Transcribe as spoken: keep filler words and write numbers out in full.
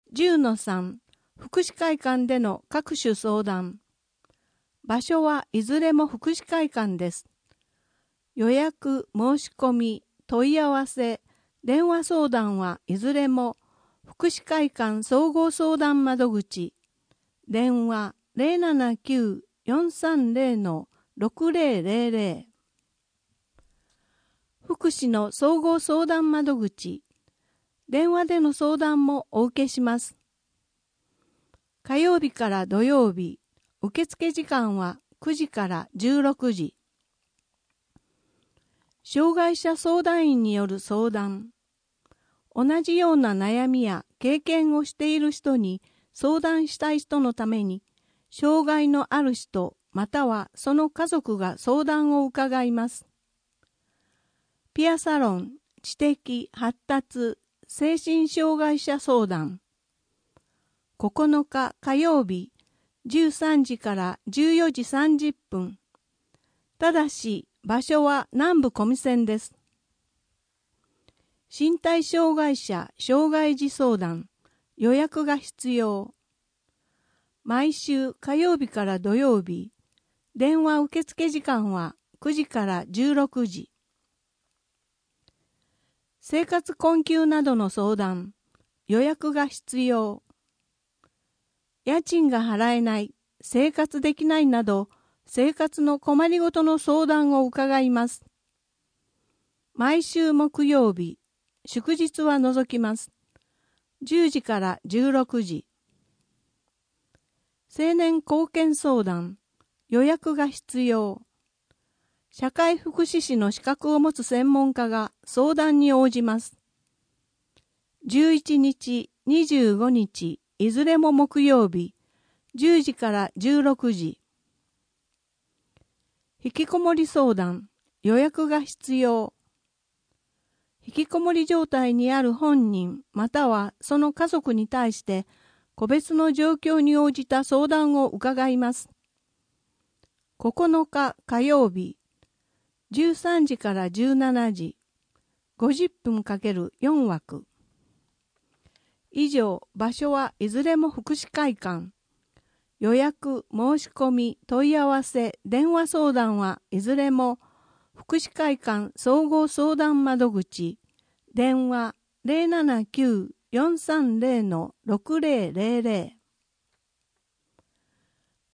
じゅうのさん 福祉会館での各種相談。場所はいずれも福祉会館です。予約、申し込み、問い合わせ、電話相談はいずれも福祉会館総合相談窓口。電話 ゼロななきゅう よんさんゼロ ろくゼロゼロゼロ。福祉の総合相談窓口。電話での相談もお受けします。火曜日から土曜日、受付時間はくじからじゅうろくじ。障害者相談員による相談。同じような悩みや経験をしている人に相談したい人のために、障害のある人またはその家族が相談を伺います。ピアサロン、知的発達、精神障害者相談。ここのか火曜日、じゅうさんじからじゅうよじさんじゅっぷん。ただし、場所は南部小見線です。身体障害者障害児相談。予約が必要。毎週火曜日から土曜日。電話受付時間はくじからじゅうろくじ。生活困窮などの相談。予約が必要。家賃が払えない、生活できないなど、生活の困りごとの相談を伺います。毎週木曜日、祝日は除きます。じゅうじからじゅうろくじ。青年貢献相談。予約が必要。社会福祉士の資格を持つ専門家が相談に応じます。じゅういちにち、にじゅうごにち、いずれも木曜日、じゅうじからじゅうろくじ。引きこもり相談。予約が必要。引きこもり状態にある本人またはその家族に対して個別の状況に応じた相談を伺います。ここのか火曜日、じゅうさんじからじゅうしちじ、ごじゅっぷんかけるよんわく。以上、場所はいずれも福祉会館。予約、申し込み、問い合わせ、電話相談はいずれも福祉会館総合相談窓口。電話 ゼロななきゅう よんさんゼロ ろくゼロゼロゼロ。